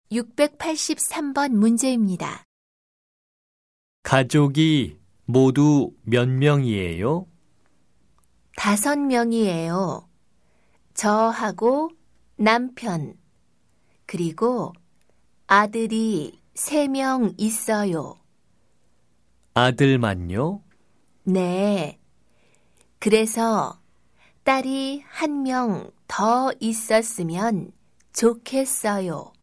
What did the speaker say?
683번 문제입니다. 가족이 모두 몇 명이에요? 5명이에요. 저하고 남편, 그리고 아들이 3명 있어요. 아들만요? 네. 그래서 딸이 1명 더 있었으면 좋겠어요.